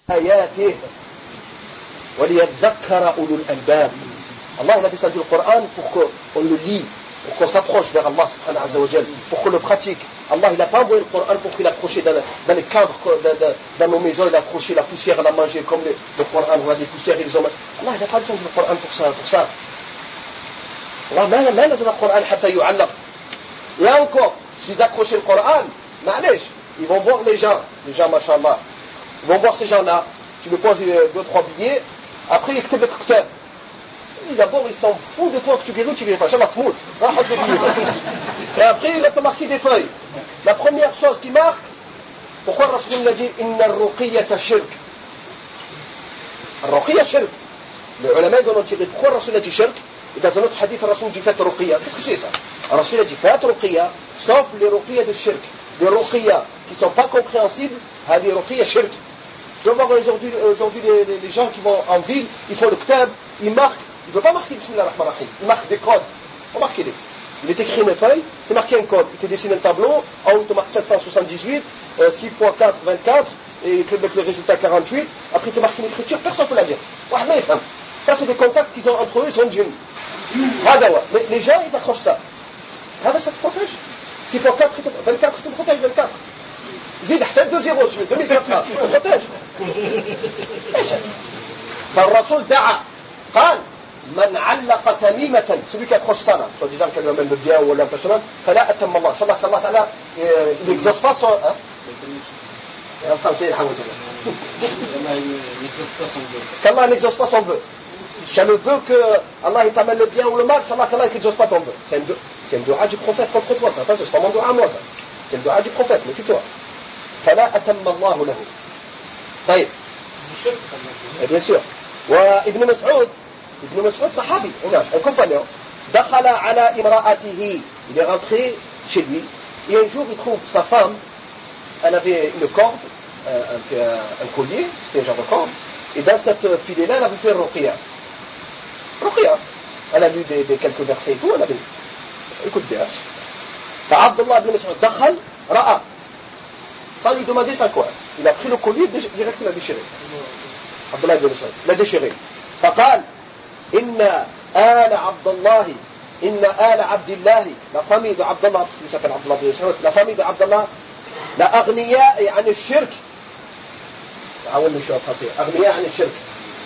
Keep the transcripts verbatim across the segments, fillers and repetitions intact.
آياته وليذكر أولو الألباب. Allah il a descendu le Coran pour qu'on le lit, pour qu'on s'approche vers Allah subhanahu wa ta'ala, pour qu'on le pratique. Allah il n'a pas envoyé le Coran pour qu'il accroche dans, dans les cadres, dans, dans nos maisons, il a accroché la poussière à la manger, comme le, le Coran, on voit des poussières, ils ont... Allah il n'a pas descendu le Coran pour ça, pour ça. Allah ما ما نزل القرآن حتى يعلق. Et encore, s'ils accrochaient le Coran, معليش, ils vont voir les gens, les gens, machallah, ils vont voir ces gens-là, tu lui poses deux, trois billets, après ils écrivent le ktab. D'abord, ils s'en foutent de toi que tu guéris ou tu guéris pas. Inch'Allah, tmout. Et après, il va te marquer des feuilles. La première chose qui marque, pourquoi le Rasul a dit Inna ar-ruqiyata shirk. Ar-ruqiyya shirk. Les ulama, ils en ont tiré. Pourquoi le Rasul a dit shirk? Et dans un autre hadith, le Rasul dit faites ruqiyya. Qu'est-ce que c'est ça? Le Rasul a dit faites ruqiyya, sauf les ruqiyya de shirk. Les ruqiyya qui ne sont pas compréhensibles, hadi ruqiyya shirk. Je vais voir aujourd'hui, aujourd'hui les, les, les gens qui vont en ville, ils font le ktab, ils marquent. Il ne veut pas marquer Bismillah ar-Rahman ar-Rahim. Il marque des codes. Remarquez-les. Il est écrit une feuille, c'est marqué un code. Il te dessine un tableau, en haut il te marque sept cent soixante-dix-huit, euh, six fois quatre, vingt-quatre, et il te met le résultat quarante-huit. Après il te marque une écriture, personne ne peut la dire. Ça c'est des contacts qu'ils ont entre eux, ils sont djinns. Mais les gens ils accrochent ça. Ça te protège. six fois quatre, vingt-quatre, tu te protèges, vingt-quatre. Zid, peut-être deux zéros, deux mille quatre cents, tu te protèges. فالرسول دعا قال من علق تميمة celui qui accroche ça là, soit disant qu'elle amène le bien ou l'impressionnant, فلا أتم الله. Inch'Allah qu'Allah ta'ala il n'exauce pas son... Hein? En français, qu'Allah n'exauce pas son vœu. Si le vœu que Allah il t'amène le bien ou le mal, Inch'Allah qu'Allah il n'exauce pas ton vœu. C'est un dua du prophète contre toi, ça. Attention, c'est pas mon dua à moi ça. C'est le dua du prophète, mais tu toi. فلا أتم الله له. طيب. Bien sûr. وابن مسعود ابن مسعود صحابي un compagnon دخل على امرأته il est rentré chez lui et un jour il trouve sa femme elle avait une corde un, un, un collier c'était un genre de corde et dans cette filet là elle avait fait ruqya ruqya elle a lu des, des quelques versets et tout elle avait écoute bien فعبد الله بن مسعود دخل رأى sans lui demander ça quoi il a pris le collier direct il l'a déchiré عبد الله بن مسعود l'a déchiré فقال إن آل عبد الله إن آل عبد الله la famille de Abdallah parce qu'il s'appelle Abdallah bin Mas'ud la famille de Abdallah la أغنياء عن الشرك عاوني شو أفهم أغنياء عن الشرك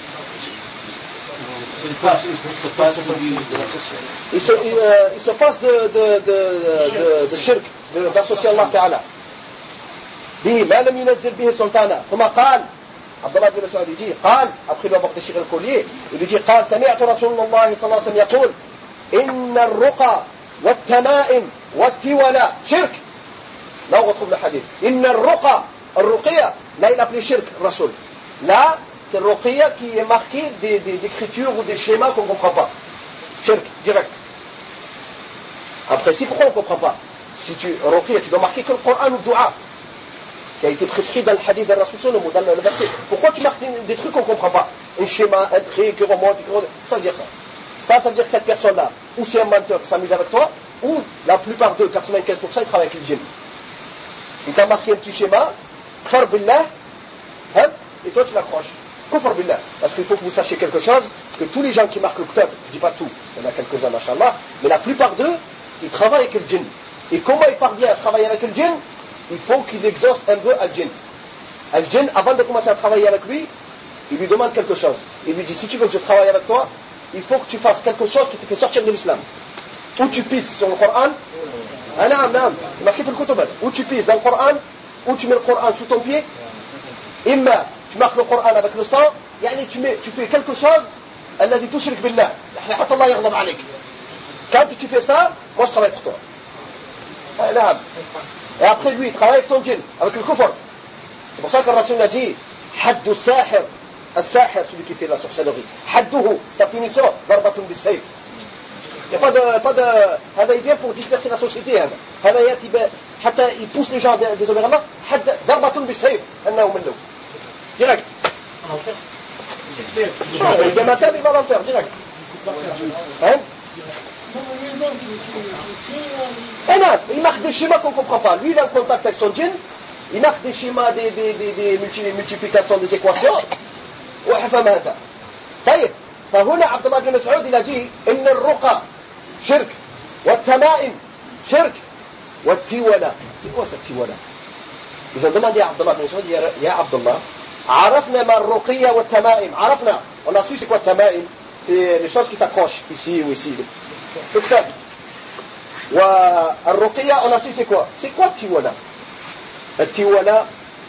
il se, il, euh, il se passe de de de de, de shirk d'associer Allah Ta'ala به ما لم ينزل به سلطانا ثم قال عبد الله بن مسعود يجي قال après lui avoir déchiré le collier il lui dit قال سمعت رسول الله صلى الله عليه وسلم يقول إن الرقى والتمائم والتولى شرك là on retrouve le hadith إن الرقى الرقية là il appelait shirk Rasoul là c'est le ruqya qui est marqué des, des, d'écritures ou des schémas qu'on ne comprend pas shirk direct après si pourquoi on ne comprend pas si tu ruqya tu dois marquer que le Coran ou le dua qui a été prescrit dans le hadith de Rasul ou dans le verset. Pourquoi tu marques des trucs qu'on ne comprend pas? Un schéma, un trait, qui remonte, qui remonte. Ça veut dire ça. Ça, ça veut dire que cette personne-là, ou c'est un menteur qui s'amuse avec toi, ou la plupart d'eux, quatre-vingt-quinze pour cent, ils travaillent avec le djinn. Il t'a marqué un petit schéma, kfar billah, hein, et toi tu l'accroches. Kfar billah. Parce qu'il faut que vous sachiez quelque chose, que tous les gens qui marquent le ktab, je ne dis pas tout, il y en a quelques-uns, machallah, mais la plupart d'eux, ils travaillent avec le djinn. Et comment ils parviennent à travailler avec le djinn? Il faut qu'il exauce un vœu à djinn. Al djinn, avant de commencer à travailler avec lui, il lui demande quelque chose. Il lui dit, si tu veux que je travaille avec toi, il faut que tu fasses quelque chose qui te fait sortir de l'islam. Ou tu pisses sur le Coran, ah non, non, c'est marqué pour le Kutubad. Ou tu pisses dans le Coran, ou tu mets le Coran sous ton pied, imma, tu marques le Coran avec le sang, yani tu, mets, tu fais quelque chose, alladhi tushrik billah, Allah yaghdab alayk. Quand tu fais ça, moi je travaille pour toi. Ah non. Et après lui, il travaille avec son djinn, avec le kufr. C'est pour ça que le Rasul a dit Haddu sahir, al-sahir, celui qui fait la sorcellerie. Hadduhu, sa punition, darbatun bis-sayf. Il n'y a pas de, pas de. Hada il vient pour disperser la société. Hada yati, hatta il pousse les gens à désobéir à Allah. Darbatun bis-sayf, annahu minnu. Direct. Demain matin, il va l'enfer, direct. Hein? Et non, il marque des schémas qu'on ne comprend pas. Lui, il est en contact avec son djinn, يناخذ des schémas des des des, des multiplications des équations وحفهم هذا. طيب فهنا عبد الله بن مسعود إلى جي إن الرقى شرك والتمائم شرك والتيولة. C'est quoi cette tiwala? Ils ont demandé à Abdullah bin Mas'ud, ya Abdullah, عرفنا ما الرقية والتمائم. عرفنا, on a su c'est quoi التمائم, c'est les choses qui s'accrochent ici ou ici. Tout ça. والرقية on a su c'est quoi? C'est quoi التيولة? التيولة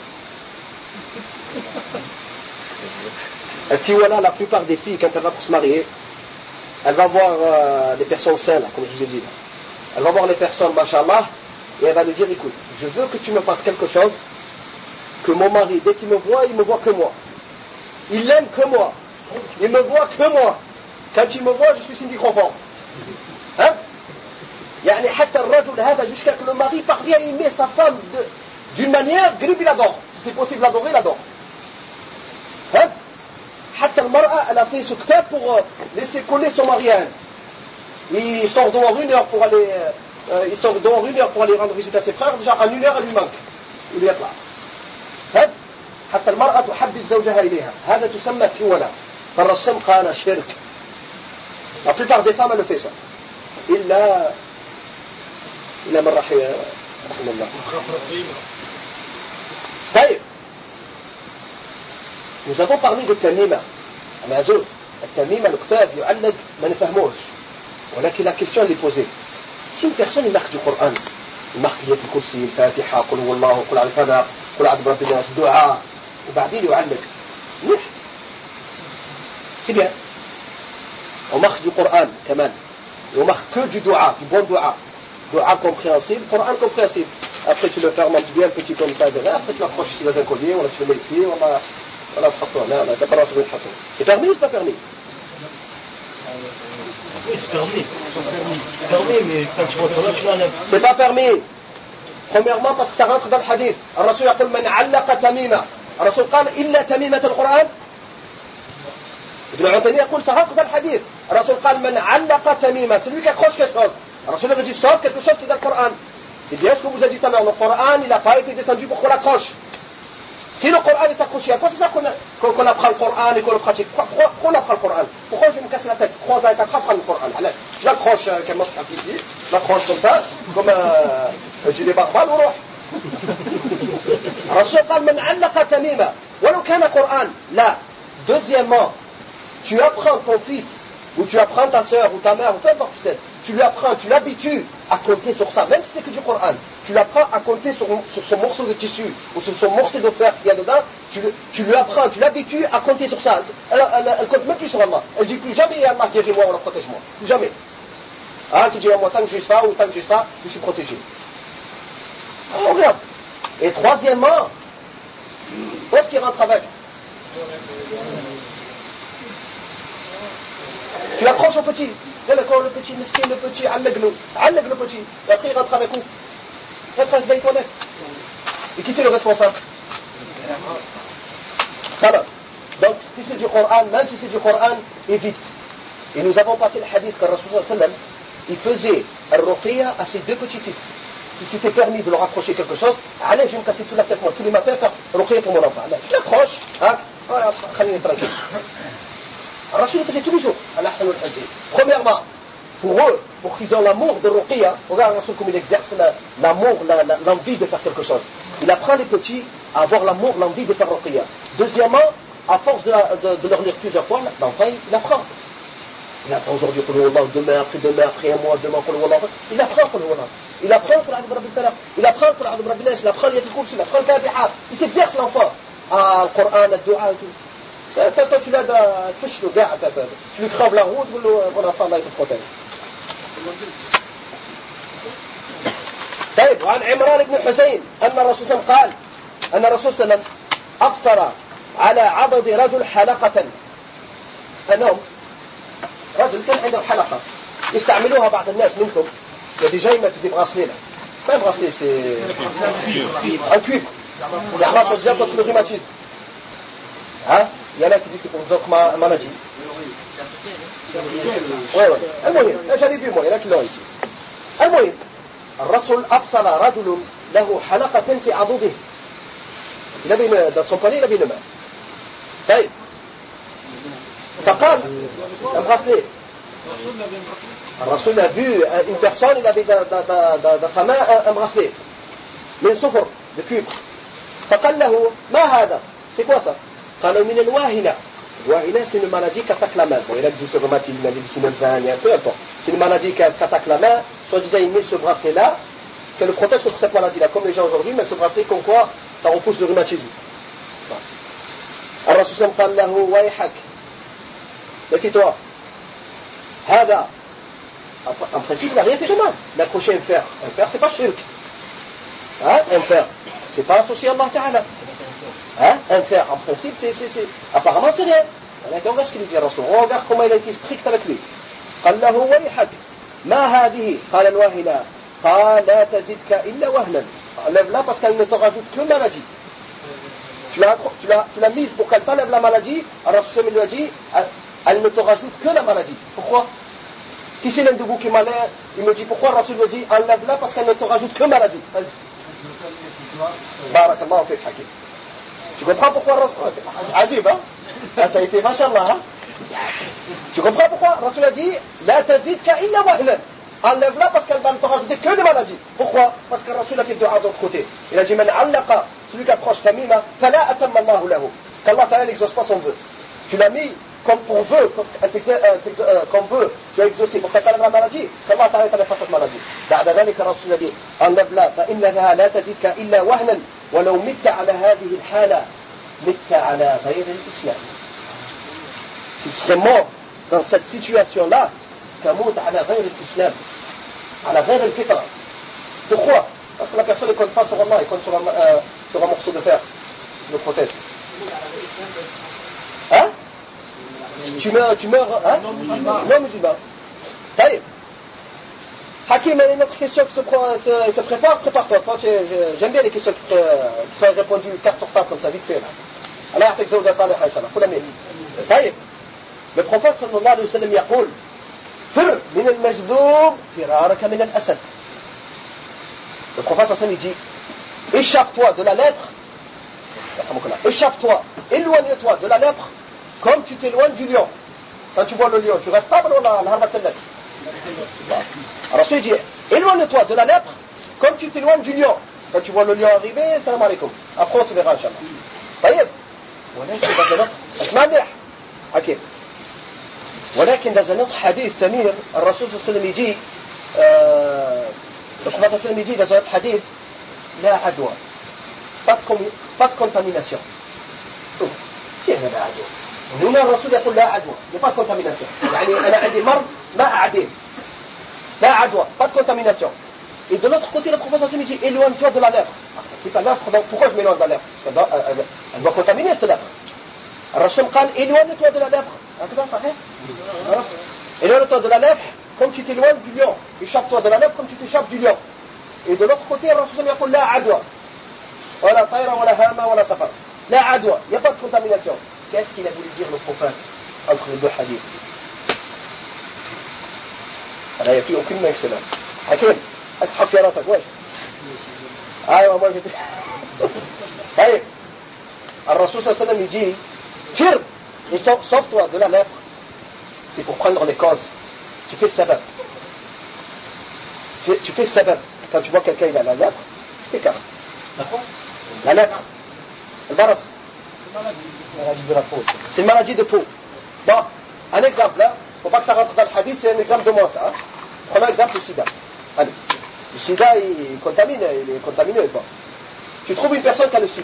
التيولة, la plupart des filles quand elles vont se marier, elle va voir euh, les personnes saines, comme je vous ai dit. Elle va voir les personnes, machallah, et elle va lui dire, écoute, je veux que tu me fasses quelque chose, que mon mari, dès qu'il me voit, il me voit que moi. Il l'aime que moi. Il me voit que moi. Quand il me voit, je suis signe du confort. Hein? يعني حتى الرجل هذا jusqu'à que le mari parvient à aimer sa femme de, d'une manière, grib il adore. Si c'est possible d'adorer, il adore. Hein? حتى المرأة, elle a fait ce ktab pour laisser coller son mari à elle. Il sort dehors une heure pour aller, euh, il sort dehors une heure pour aller rendre visite à ses frères. Déjà en une heure, elle lui manque. Il lui est là. هذا حتى المرأة تحبب زوجها إليها. هذا تسمى تيولة. فالرسم قال شرك. La plupart des femmes, elles le font ça. إلا إلا من رحم رحم الله. طيب. Nous avons parlé de التميمة. أما زوج التميمة الكتاب يعلق ما نفهموش. ولكن la question elle est posée. Si une personne il marque du Coran, il marque آية الكرسي, الفاتحة, قل هو الله, قل على الفلق, قل أعوذ برب الناس, دعاء, وبعدين يعلق. مش. C'est bien. On marque du Coran كمان. Et on marque que du dua, du bon dua. Dua compréhensible, Coran compréhensible. Après tu le fermes bien petit comme ça derrière, après tu l'accroches ici dans un collier, on le met ici, on va voilà تحطه هنا, لا تقرأ صغير تحطه. C'est permis ou c'est pas permis? Oui, c'est permis. C'est permis, mais quand tu rentres là, tu l'enlèves. C'est pas permis. Premièrement, parce que ça rentre dans le hadith. الرسول يقول من علق تميمة. الرسول قال إلا تميمة القرآن. ابن عثيمين يقول ça rentre dans le hadith. الرسول قال من علق تميمة. C'est lui qui accroche quelque chose. الرسول a dit sauf quelque chose qui est dans le Coran. C'est bien ce que vous avez dit tout à l'heure. Le Coran, il n'a pas été descendu pour qu'on l'accroche. Si le Coran est accroché, à quoi c'est ça qu'on, a, qu'on, qu'on apprend le Coran et qu'on le pratique? Pourquoi, pourquoi on apprend le Coran? Pourquoi je vais me casser la tête trois ans et quatre ans à apprendre le Coran? Alors, je l'accroche euh, comme ça, ici, je l'accroche comme ça, comme euh, un gilet barbare, ou non? الرسول قال من علق تميمة ولو كان قرآن. لا. Deuxièmement, tu apprends ton fils ou tu apprends ta soeur ou ta mère ou peu importe qui c'est, tu lui apprends, tu l'habitues à compter sur ça, même si c'est que du Coran. Tu l'apprends à compter sur, sur ce morceau de tissu ou sur ce morceau de fer qu'il y a dedans. Tu, tu lui apprends, tu l'habitues à compter sur ça. Elle, elle, elle compte même plus sur Allah. Elle dit plus jamais Allah guéris-moi ou protège-moi. Plus jamais. Ah, tu dis à moi tant que j'ai ça ou tant que j'ai ça, je suis protégé. Alors regarde. Et troisièmement, où est-ce qu'il rentre avec? Tu l'accroches au petit. Le petit, le petit, alleg-le, alleg le petit. Et après il rentre avec où? Il rentre avec les toilettes. Et qui c'est le responsable? Voilà. Donc si c'est du Coran, même si c'est du Coran, évite. Et nous avons passé le hadith que le Rasul sallallahu alayhi wa sallam, il faisait al-ruqiyya à ses deux petits-fils. Si c'était permis de leur accrocher quelque chose, allez, je vais me casser toute la tête moi, tous les matins, faire ruqiyya pour mon enfant. Allez, je l'accroche, hein, voilà, khalini tranquille. Le Rasul faisait tous les jours, al-Ahsan al-Hazir. Premièrement, pour eux, pour qu'ils aient l'amour de ruqiyya, regarde le Rasul comme il exerce la, l'amour, la, la, l'envie de faire quelque chose. Il apprend les petits à avoir l'amour, l'envie de faire ruqiyya. Deuxièmement, à force de, la, de, de leur lire plusieurs fois, l'enfant, il apprend. Il apprend aujourd'hui Qul Huwallah, demain, après demain, après un mois, demain Qul Huwallah. Il apprend Qul Huwallah. Il apprend Qul A'udhu Birabbil Falaq. Il apprend Qul A'udhu Birabbil Nas. Il apprend l'Ayatul Kursi. Il apprend le Fatiha. Il s'exerce l'enfant. Ah, le Coran, le Dua et tout. Toi, tu l'as de fiche le gars. Tu lui craves la route, mon enfant, là, il te protège. طيب وعن عمران بن حسين أن الرسول صلى الله عليه وسلم قال أن الرسول صلى الله عليه وسلم أبصر على عضد رجل حلقة. أنهم رجل كان عنده حلقة يستعملوها بعض الناس منكم. Il y a déjà ils mettent des bracelets là. Pas un bracelet, c'est un cuivre. Il y a un déjà contre le rhumatisme. Hein? Il y en a qui disent que c'est pour d'autres maladies. Oui, oui. المهم j'avais vu moi, il y en a qui l'ont ici. المهم الرسول أبصر رجل له حلقة في عضده. Il avait une, dans son poignet, il avait une main. طيب. فقال, un bracelet. Le Rasoul a vu une personne, il avait dans, dans, dans, dans sa main un, un bracelet. من صفر, de cuivre. فقال له, ما هذا? C'est quoi ça? قال من الواهنة. Wahina, c'est une maladie qui attaque la main. Bon, il a dit ce rhumatisme, il a dit c'est une peu importe. C'est une maladie qui attaque la main. Soit disant, il met ce bracelet-là, c'est le protège contre cette maladie-là, comme les gens aujourd'hui, mais ce bracelet, comme quoi, ça repousse le rhumatisme. Alors, Rasul قال له ويحك. Méfie-toi. Hada. En principe, il n'a rien fait de mal. D'accrocher un fer. Un fer, c'est pas shirk. Hein? Un fer. C'est pas associé à Allah Ta'ala. Hein? Un fer, en principe, c'est, c'est, c'est... apparemment, c'est rien. On regarde ce qu'il dit, Rasul. On regarde comment il a été strict avec lui. قال له ويحك. ما هذه؟ قال الواهنة. قال لا تزدك إلا وهنا. Enlève-la parce qu'elle ne te rajoute que maladie. Tu l'as, tu l'as, tu l'as mise pour qu'elle t'enlève la maladie. Alors Rasul lui a dit, elle ne te rajoute que la maladie. Pourquoi? Qui c'est l'un de vous qui m'a l'air? Il me dit, pourquoi Rasul me dit, enlève-la parce qu'elle ne te rajoute que maladie. Vas-y. Barakallahu fik hakim. Tu comprends pourquoi Rasul... Adib, hein? Ah, ça a été machallah, hein? Tu comprends pourquoi Rasul a dit, la tazidka illa wahlan. Enlève-la parce qu'elle va ne te rajouter que des maladies. Pourquoi? Parce que Rasul a fait dua de l'autre côté. Il a dit, man allaqa, celui qui approche tamima, fala atamma Allahu lahu. Qu'Allah Ta'ala n'exauce pas son vœu. Tu l'as mis comme pour vœu, comme, euh, comme vœu, tu as exaucé pour qu'elle t'enlève la maladie, qu'Allah Ta'ala t'enlève pas cette maladie. بعد ذلك الرسول a dit, enlève-la, فإنها لا تزدك إلا وهنا, ولو مت على هذه الحالة, مت على غير الإسلام. Si tu serais mort dans cette situation-là, تموت على غير الإسلام, على غير الفطرة. Pourquoi? Parce que la personne ne compte pas sur Allah, il compte sur un, euh, sur un morceau de fer, qui le protège. Hein? Tu meurs, tu meurs, hein? Non musulman. Non musulman. Ça y est. Hakim, il y a une autre question qui se, se, se prépare, prépare-toi. Toi, j'aime bien les questions qui, euh, qui sont répondues carte sur table comme ça, vite fait. Allah yahfik zawja salihah, inshallah. Faut la mettre. Ça y est. Le prophète sallallahu alayhi wa sallam yaqul, fir min al-majdoub firaraka min al-asad. Le prophète sallallahu alayhi wa sallam dit, échappe-toi de la lèpre, échappe-toi, éloigne-toi de la lèpre, comme tu t'éloignes du lion. Quand tu vois le lion, tu restes stable ou la harba sallat? Alors il dit, éloigne-toi de la lèpre, comme tu t'éloignes du lion. Quand tu vois le lion arriver, salam alaikum. Après on se verra, Inch'Allah. طيب. ولكن dans un autre, اسمع مليح. Ok. ولكن dans un autre hadith, Samir, le Rasul sallallahu alayhi wa sallam dit, le prophète sallallahu alayhi wa sallam dit dans un autre hadith, la adwa. Pas de, pas de contamination. كيف لا عدوى؟ هنا الرسول يقول لا عدوى، pas de contamination. يعني أنا عندي مرض ما أعديه. لا عدوى, pas de contamination. Et de l'autre côté, le professeur me dit, éloigne-toi de la lèpre. C'est pas lèpre, donc pourquoi je m'éloigne de la lèpre? Parce qu'elle doit, elle, elle doit contaminer cette lèpre. الرسول قال, éloigne-toi de la lèpre. هكذا صحيح؟ Éloigne-toi de la lèpre comme tu t'éloignes du lion. Échappe-toi de la lèpre comme tu t'échappes du lion. Et de l'autre côté, le Rasul يقول لا عدوى. ولا طير ولا هامة ولا سفر. لا عدوى, il n'y a pas de contamination. Qu'est-ce qu'il a voulu dire le prophète entre les deux hadiths? Alors, il n'y a plus aucune main excellente. Hakim, أتحف يا راسك, ويش؟ أيوة, moi j'étais... طيب. الرسول صلى الله عليه وسلم il dit, firme, et sauve-toi de la lèpre. C'est pour prendre les causes. Tu fais sabab. Tu, tu fais sabab. Quand tu vois quelqu'un il a la lèpre, tu fais carré. La lèpre. Le baras. C'est une maladie de peau. Bon, un exemple là, il ne faut pas que ça rentre dans le hadith, c'est un exemple de moi ça. Hein. Prenons l'exemple du sida. Allez. Le sida il contamine, il est contaminé. Bon. Tu trouves une personne qui a le sida.